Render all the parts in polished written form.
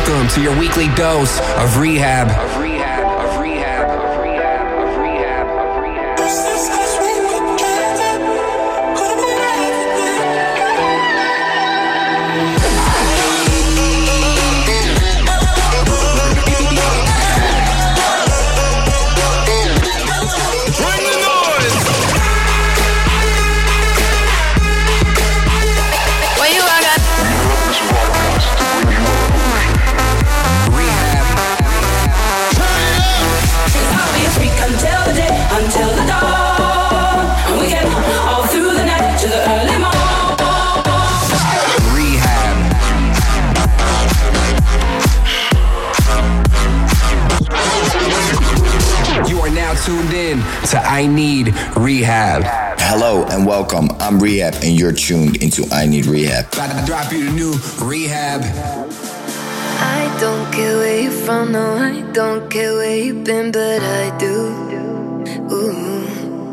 Welcome to your weekly dose of rehab. Until the dawn, and we can all through the night to the early morn. Rehab. You are now tuned in to I Need Rehab. Hello and welcome. I'm Rehab and you're tuned into I Need Rehab. About to drop you the new Rehab. I don't care where you're from, no, I don't care where you've been, but I do. Ooh.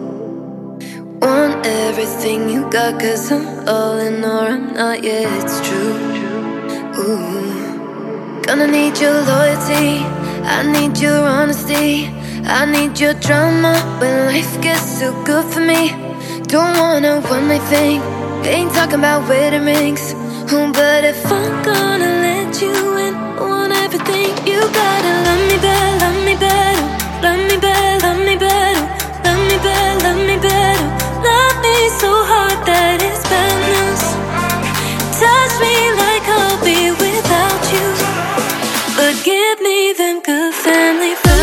Want everything you got, cause I'm all in or I'm not, yeah, it's true. Ooh. Gonna need your loyalty, I need your honesty, I need your drama when life gets too good for me. Don't wanna one night thing, ain't talking about wedding rings. But if I'm gonna let you in, I want everything. You gotta love me better, love me better, love me better, love me better, love me better, love me better. Love me so hard that it's madness. Touch me like I'll be without you, but give me them good family vibes.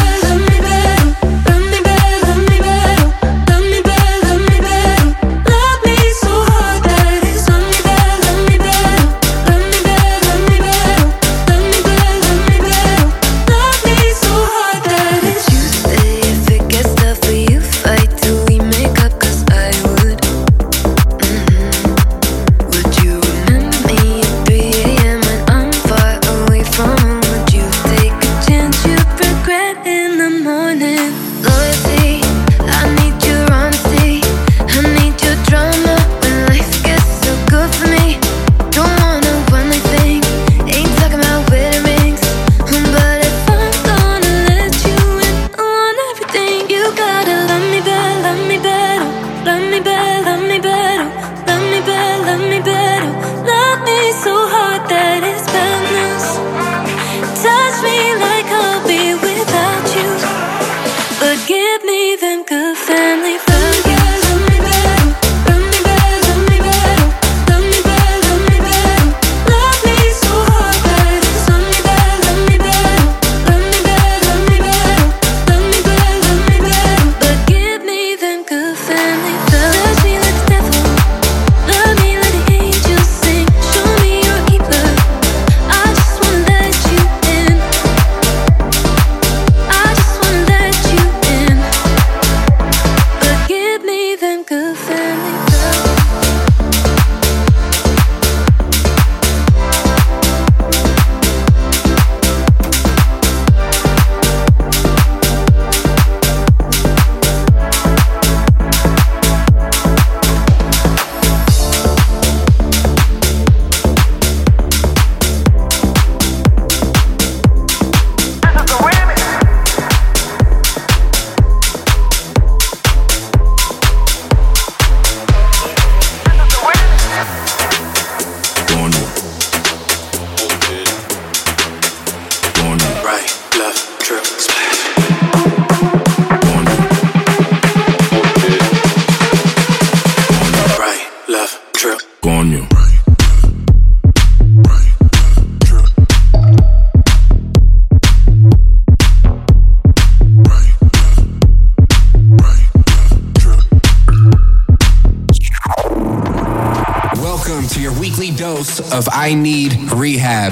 Of I Need Rehab.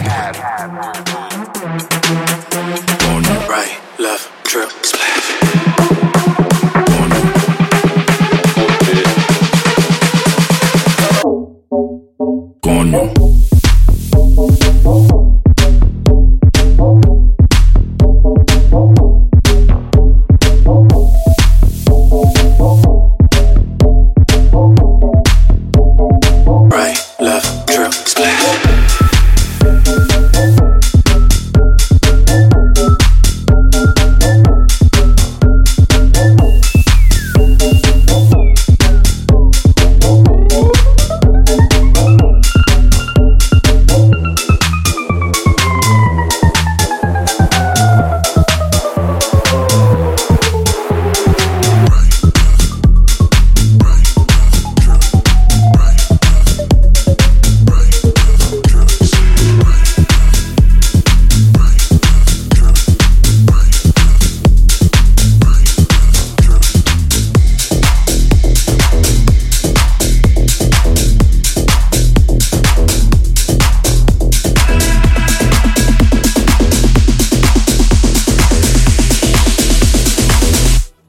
On the right, left, trip, splash. On right, left, trip, splash.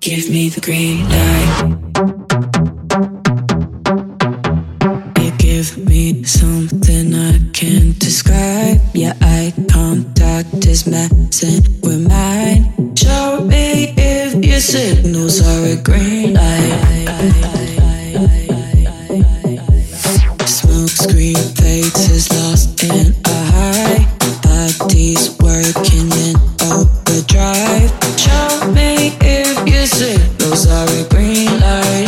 give me the green light. You give me something I can't describe. Yeah, eye contact is messing with mine. Show me if your signals are a green light. Smoke screen fades is lost in a high. Body's working in overdrive. Show me if your signals are a green light.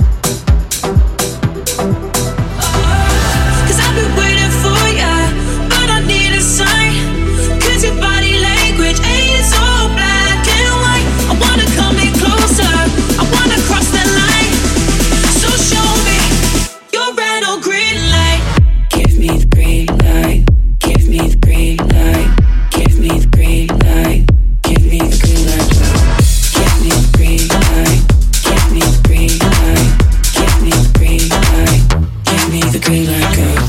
Cause I've been waiting for ya, but I need a sign. Cause your body language ain't so black and white. I wanna come in closer, I wanna cross the line. So show me your red or green light. Give me the green light. Give me the green light. Give me the green light. Give me the green light. Give me the green light. Give me the green light. Give me the green light. Give me the green light, girl.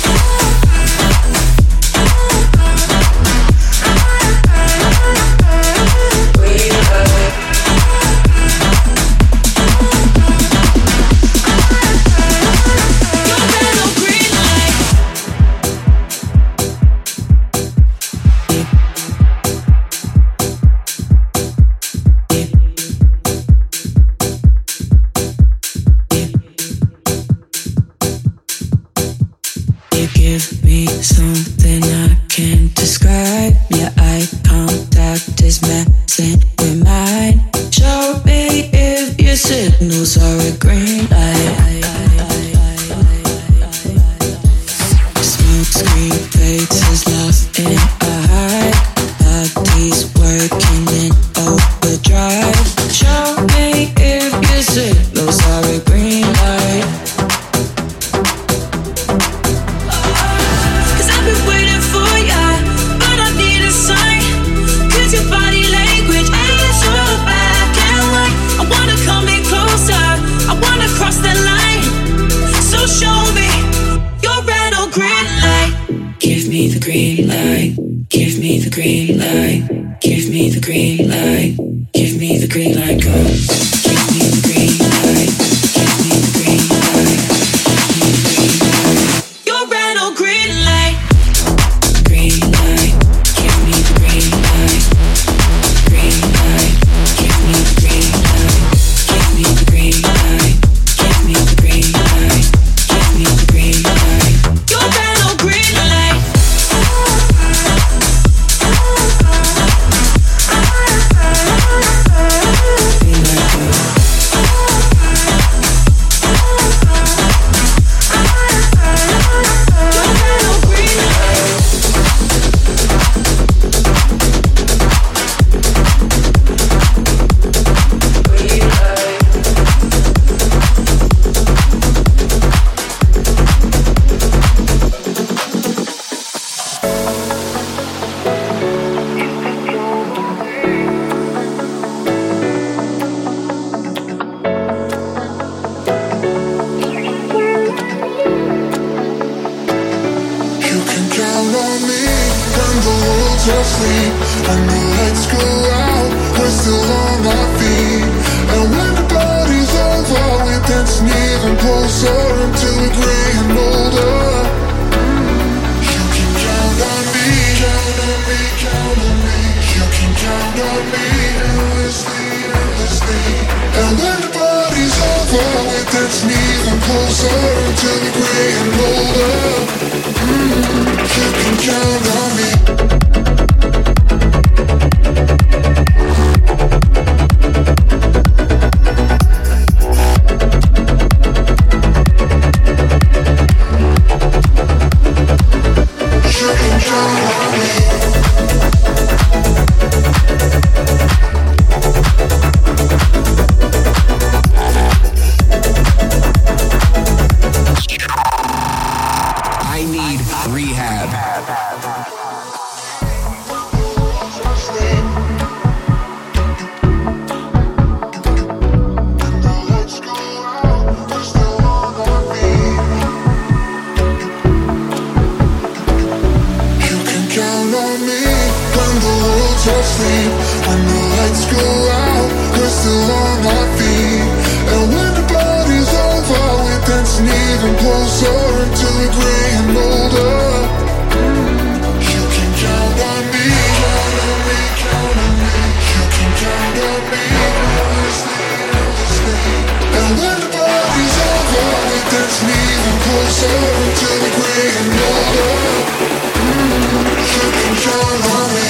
Give me something I can't describe. Your eye contact is messing with mine. Show me if your signals are a green light. Smoke screen fades is lost in a high. Body's working in overdrive. Show me if your signals are a green light. Show me your red or green light. Give me the green light. Give me the green light. Give me the green light. Give me the green light, girl. Give me the green light. Give me the green light. Give me the green light. Your red or green light. Green light. Give me the green light. Green light. Give me the green light. Give me the green light. Give me the green light. Give me the green light. Your red or green light. Green light, girl. Asleep and the lights go out, we're still on our feet. And when the party's over, we dance even closer until we're gray and older. You can count on me, count on me, count on me. You can count on me endlessly, endlessly. And when the party's over, we dance even closer until we're gray and older. You can count on me. I need rehab. of sleep. When the lights go out, we're still on our feet. And when the party's over, we dance even closer until we're gray and older. You can count on me, count on me, count on me. You can count on me, honestly. And when the party's over, we dance even closer until we're gray and older. You can count on me.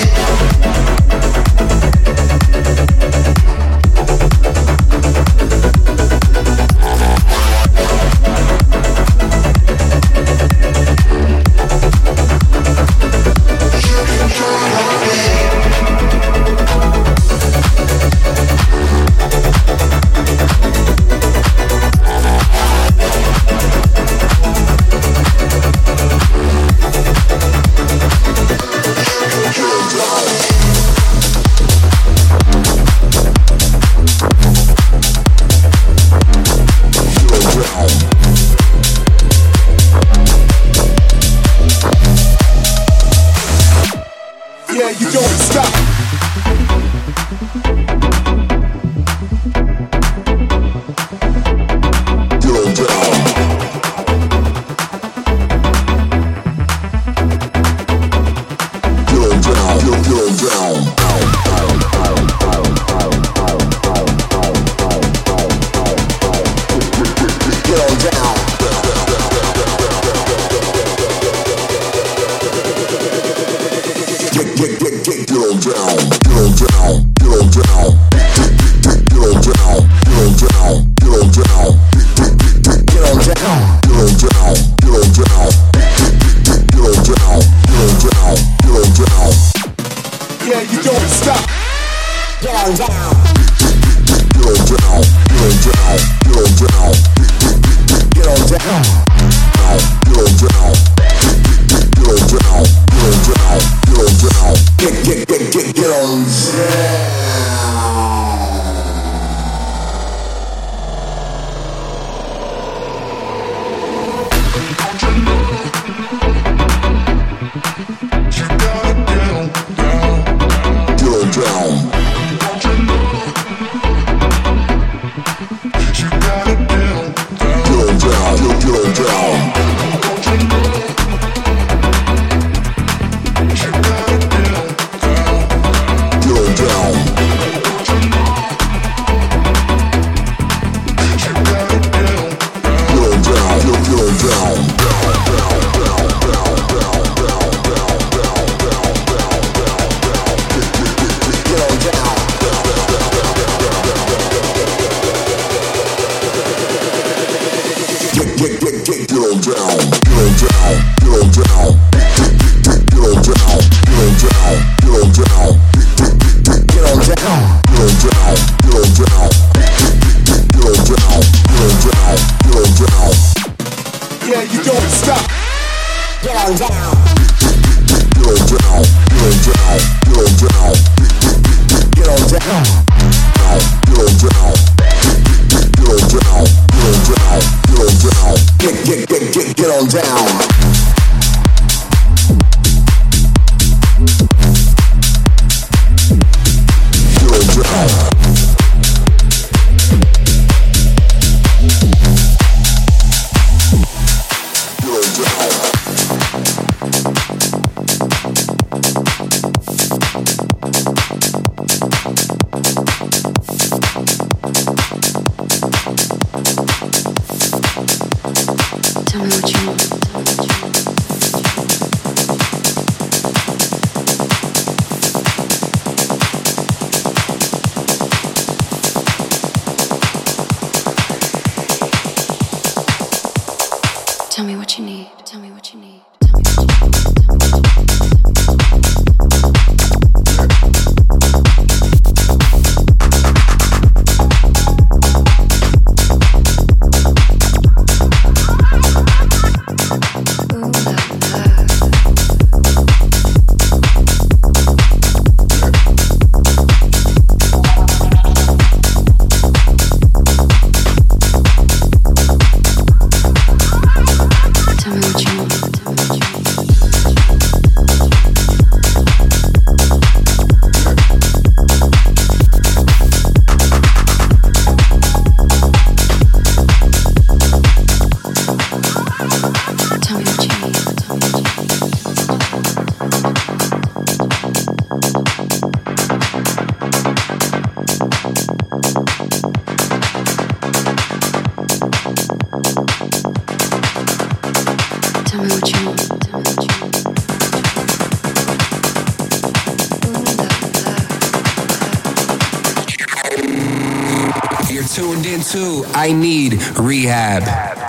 tuned into I Need Rehab.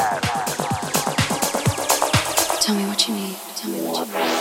Tell me what you need. Tell me what you need.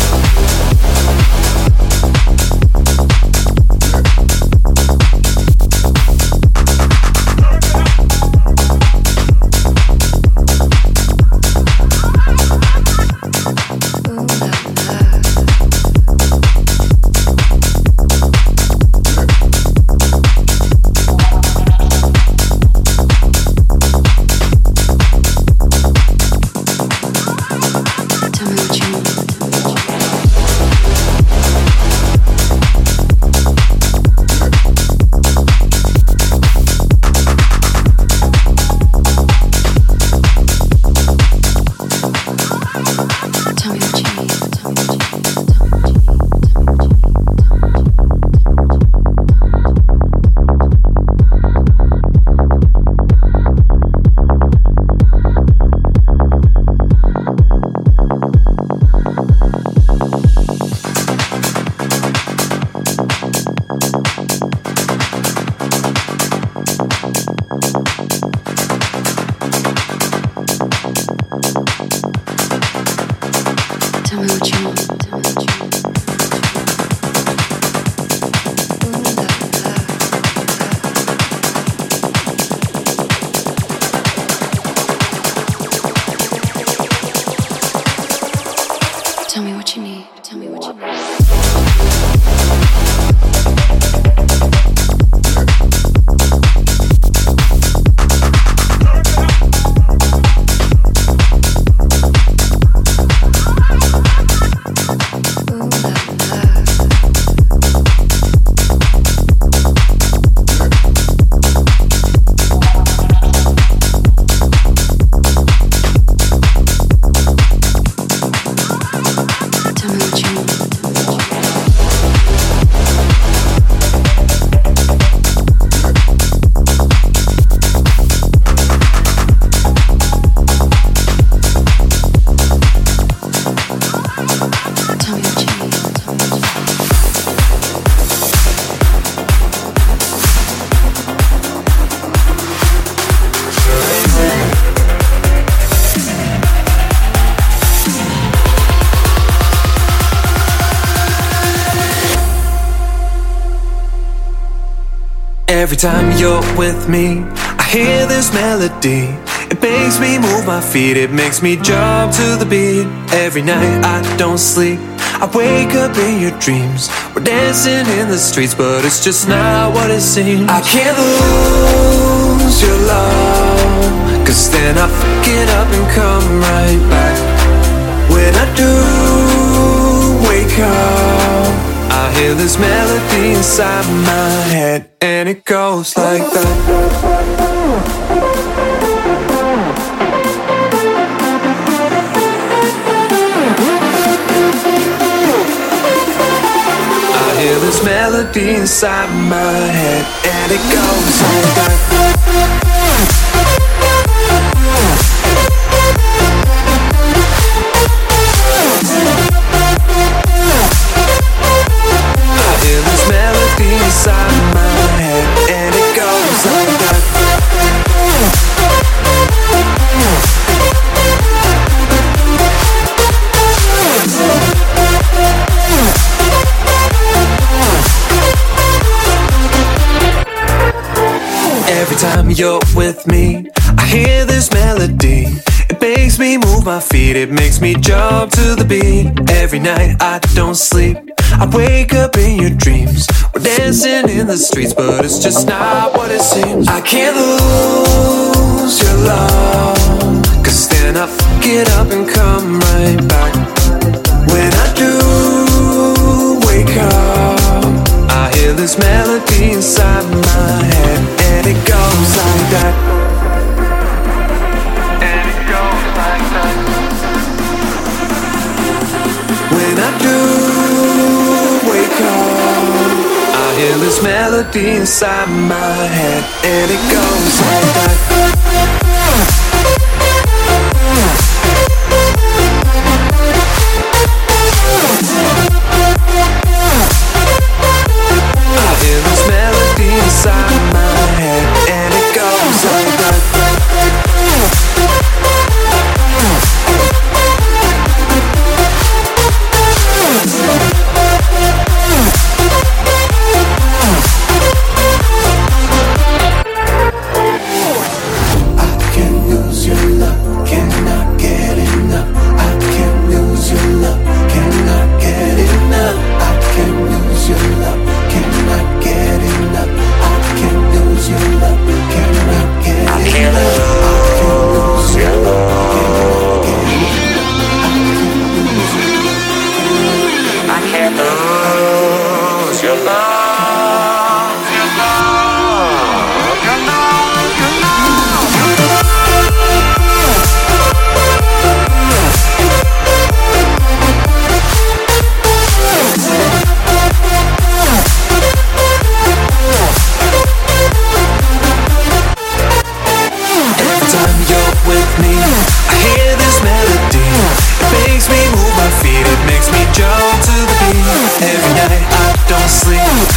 Every time you're with me, I hear this melody. It makes me move my feet, it makes me jump to the beat. Every night I don't sleep, I wake up in your dreams. We're dancing in the streets, but it's just not what it seems. I can't lose your love, cause then I fuck it up and come right back. When I do wake up, I hear this melody inside my head, and it goes like that. I hear this melody inside my head, and it goes like that. Inside my head, and it goes like that. Every time you're with me, I hear this melody. It makes me move my feet, it makes me jump to the beat. Every night I don't sleep, I wake up in your dreams. We're dancing in the streets, but it's just not what it seems. I can't lose your love, cause then I fuck it up and come right back. When I do wake up, I hear this melody inside my head, and it goes like that. And it goes like that. When I do wake up, I hear this melody inside my head, and it goes like that. I hear this melody inside my head, and it goes Every night I don't sleep,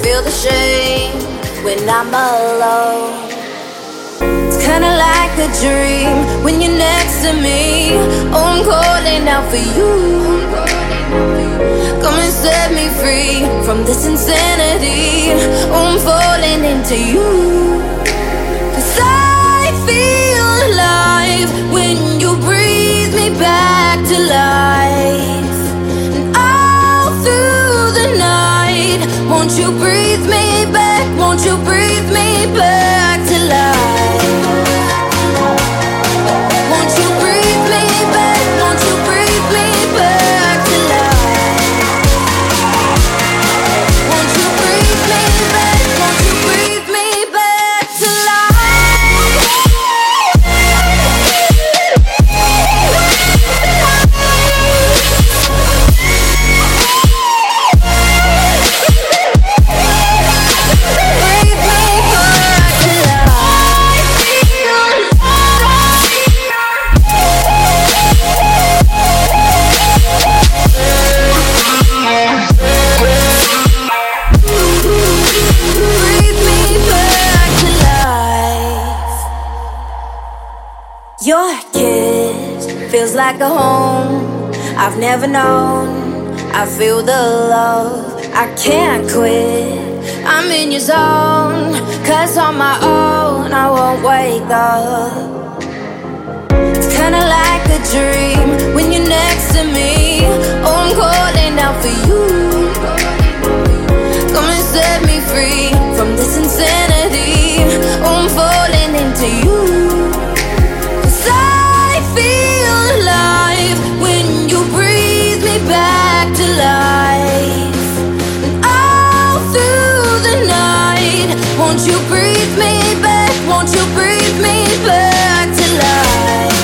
feel the shame when I'm alone. It's kinda like a dream when you're next to me. Oh, I'm calling out for you. Come and set me free from this insanity. Oh, I'm falling into you. 'Cause I feel alive when you breathe me back to life. And all through the night, won't you breathe me back? Won't you breathe me back to life? Won't you breathe me back? Won't you breathe me back to life? Won't you breathe me back? Won't you breathe me back to life? Breathe me back to Breathe me back to life. Your kiss feels like a home I've never known. I feel the love, I can't quit. I'm in your zone, 'cause on my own I won't wake up. It's kinda like a dream when you're next to me. Oh, I'm calling out for you. Come and set me free from this insanity. Oh, I'm falling into you. 'Cause I feel alive when you breathe me back to life. And all through the night, won't you breathe me back? Won't you breathe me back to life?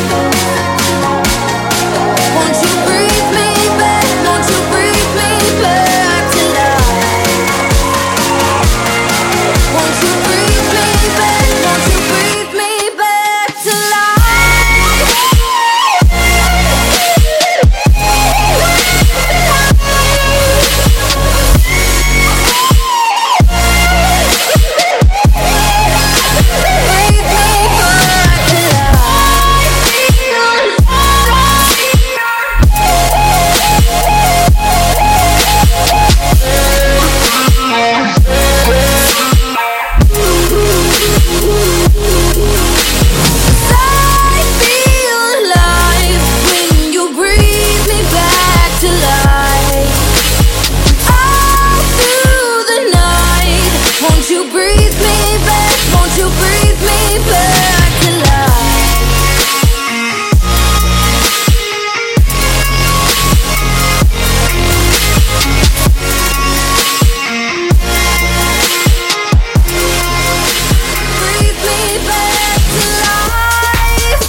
Won't you breathe me back? Won't you breathe me back to life? Won't you breathe me back? Won't you breathe me back to life? Breathe me back to I feel alive when you breathe me back to life. All through the night, won't you breathe me back? Won't you breathe me back to life? Breathe me back to life.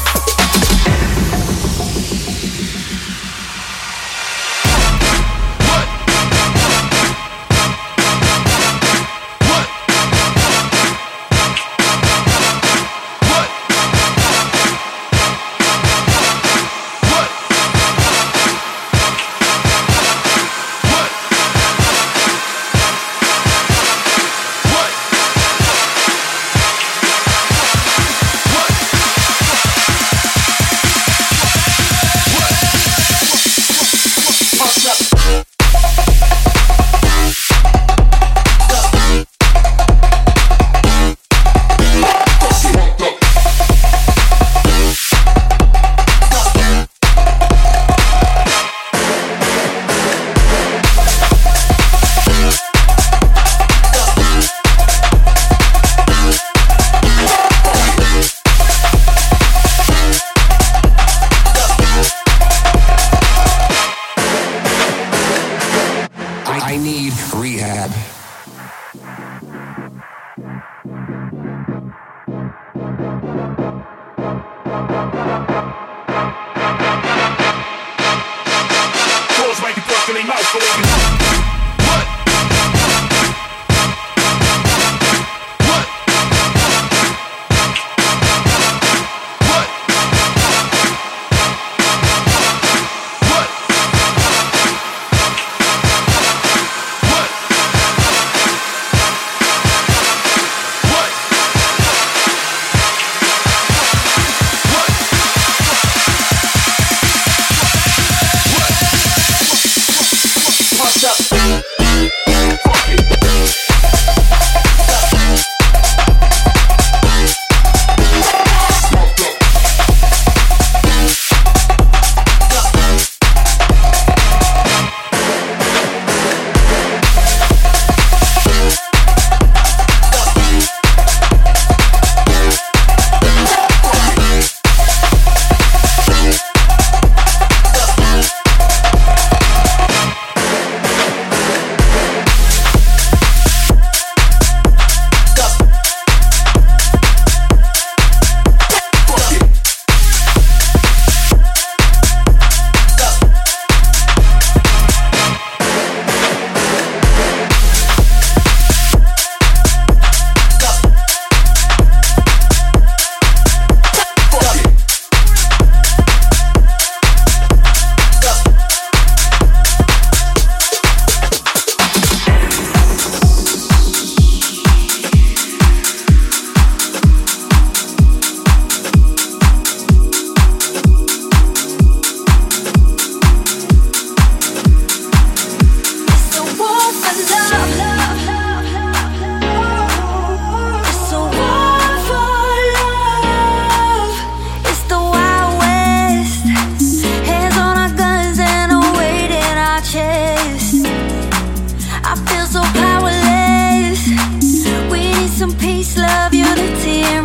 I need rehab. Close my depressing mouth, what?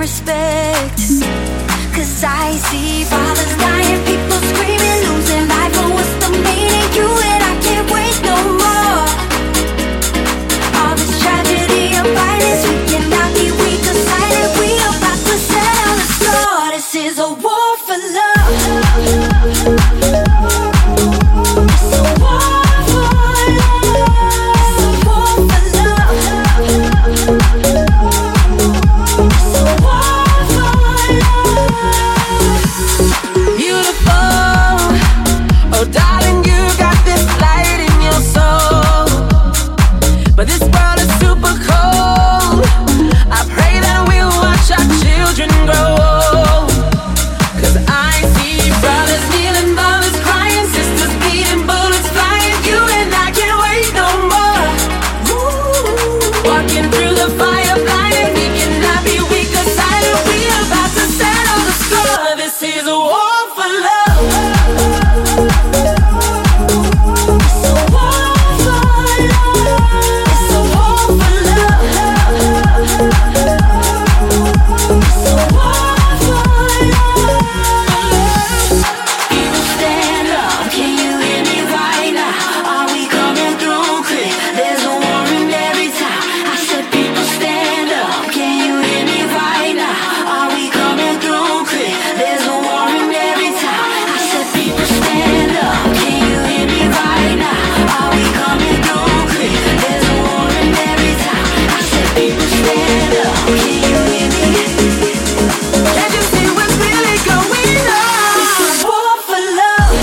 respect. 'Cause I see fathers dying, people screaming, losing life. Oh, what's the meaning? You and I can't wait no more. All this tragedy and violence, we cannot be weak or silent. We about to settle the score. This is a war for love. It's a war for love. It's a war for love. It's a war for love. Beautiful, oh darling, you got this light in your soul. But this world is super cold. I pray that we'll watch our children grow old. 'Cause I see brothers kneeling, mothers crying, sisters bleeding, bullets flying. You and I can't wait no more. Ooh. Walking through the fire blinded, we cannot be weak or silent. We about to settle the score. This is a war for love. It's a war for love. It's a war for love. It's a war for love. People stand up, can you hear me right now? Are we coming through quick? There's a war in every town. I said people stand up, can you hear me right now? Are we coming through quick? There's a war in every town. I said people stand up, can you hear me right now? Are we coming through quick? There's a war in every town. I said people stand up, can you hear me? Can't you see what's really going on? It's a war for love.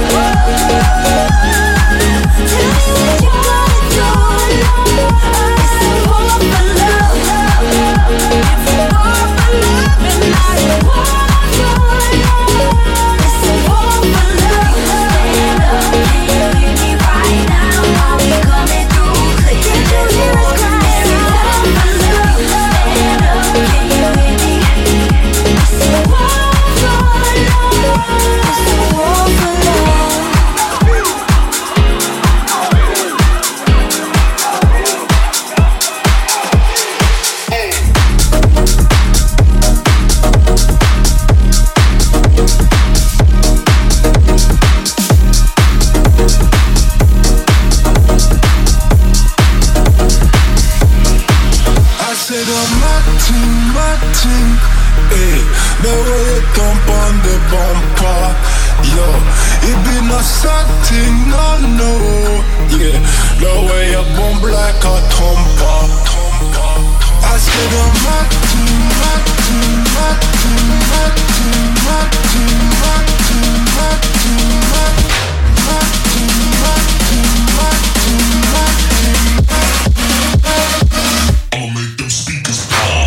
Tell me what you wanna do. It's a war for love. It's a war for love and not a war for love. It's a war for love. Stand up, can you hear me right now? Are we coming through quick? Did you hear us cry? It's a war for love. Stand up, can you hear me? It's a war for love. It's a war for love. I said my team, hey, the way you thump on the bumper, yo, it be no something, no, yeah, the way you bump like a thumper. I said my team, I'll make them speakers pop.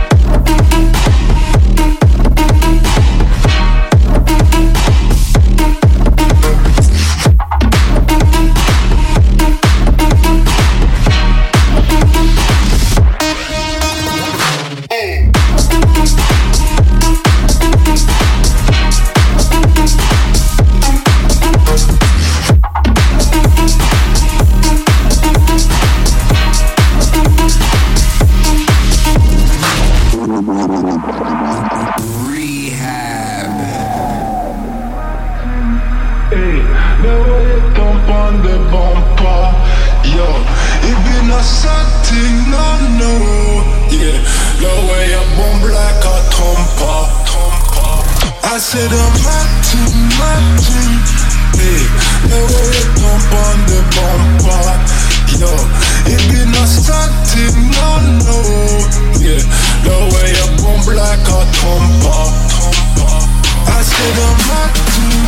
Hey, the way you thump on the bumper, yo, it be no something, no, yeah, the way you bump like a thumper. I said my team, hey, the way you thump on the bumper, yo, it be no something, no, yeah, the way you bump like a thumper. I said my team,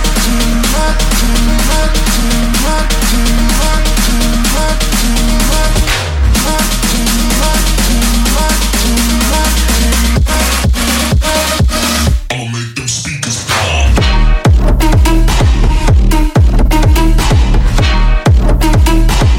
I'll make them speakers pop.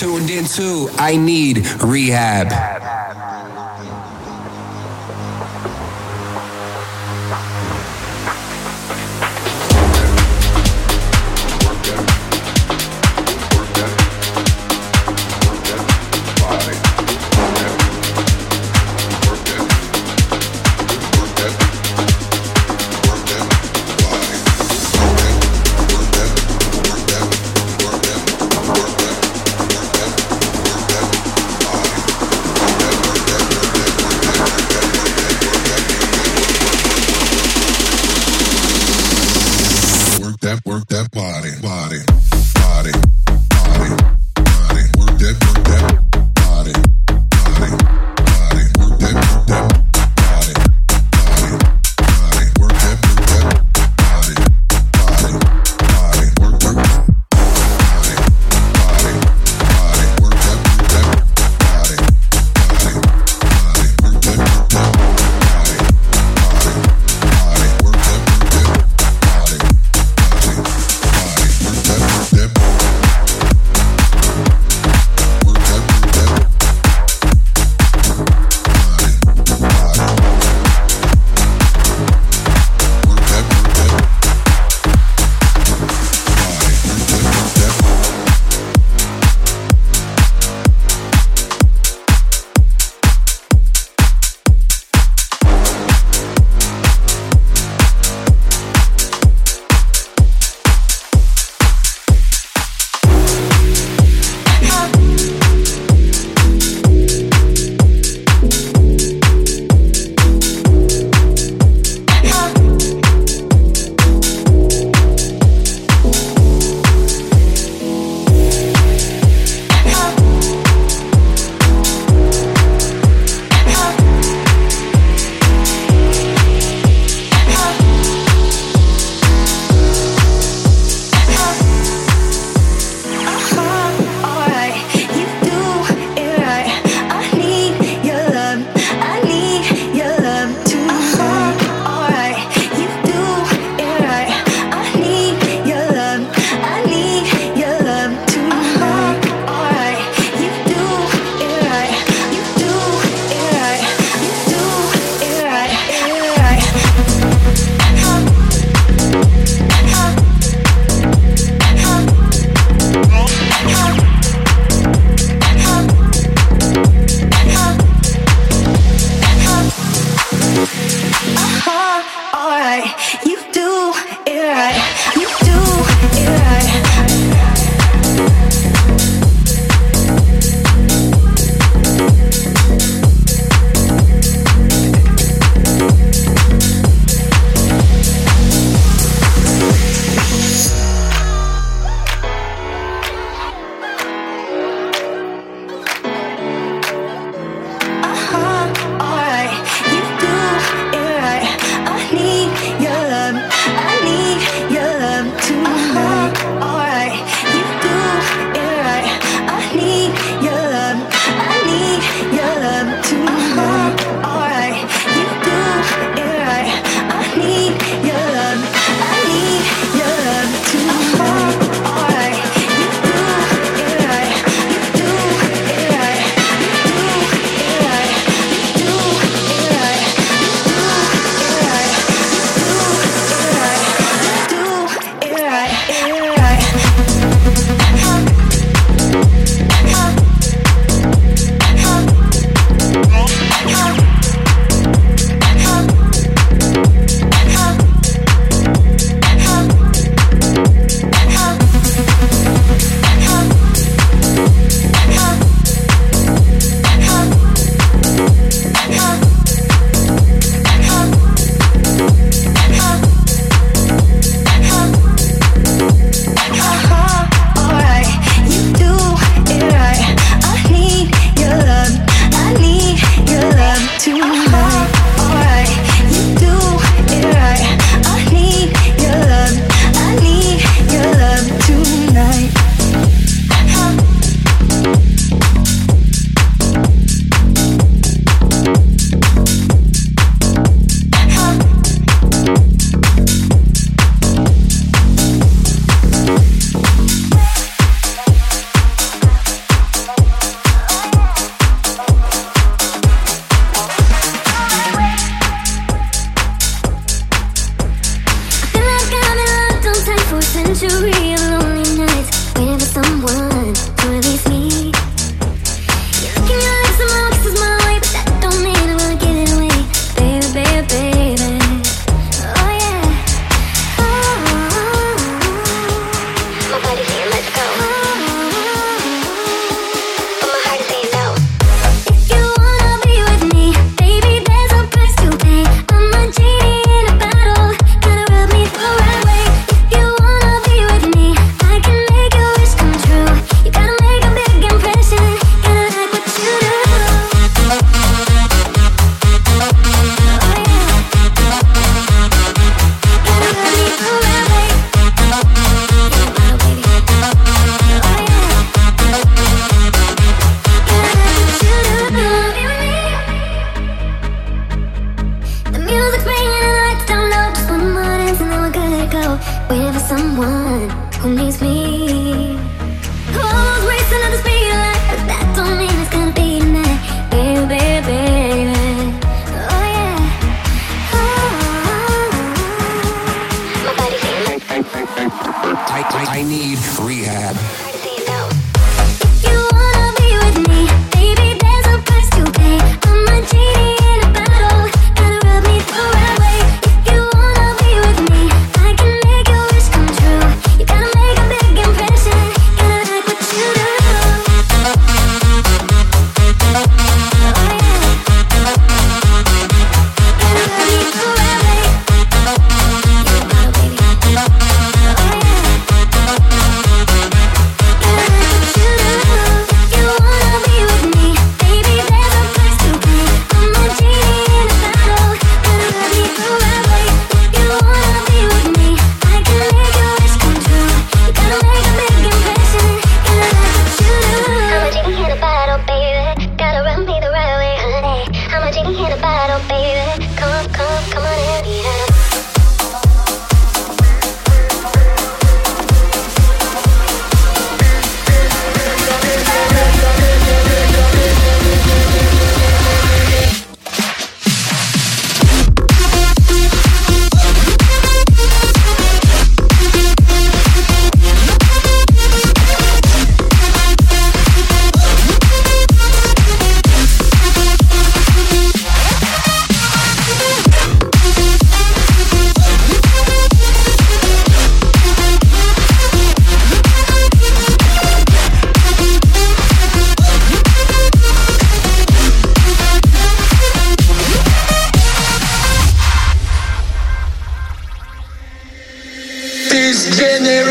tuned into I Need Rehab.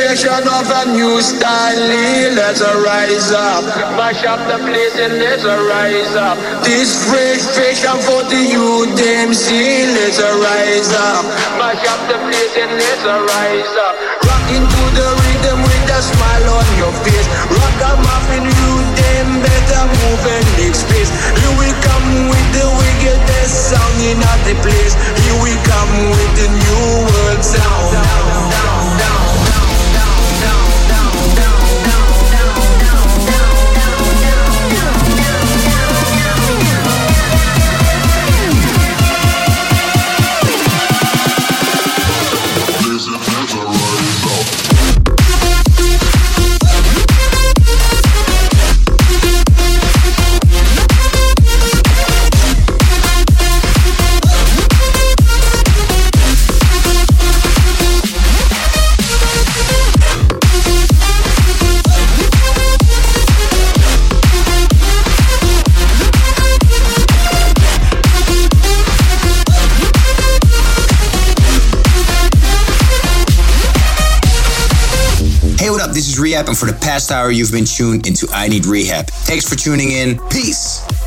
creation of a new style. Let's rise up, mash up the place and let's rise up. This fresh fashion for the youth them see. Let's rise up, mash up the place and let's rise up. Rocking to the rhythm with a smile on your face. Rock a muffin, you them better move and make space. Here we come with the wickedest sound in the place. Here we come with the new world sound. This is Rehab, and for the past hour, you've been tuned into I Need Rehab. Thanks for tuning in. Peace.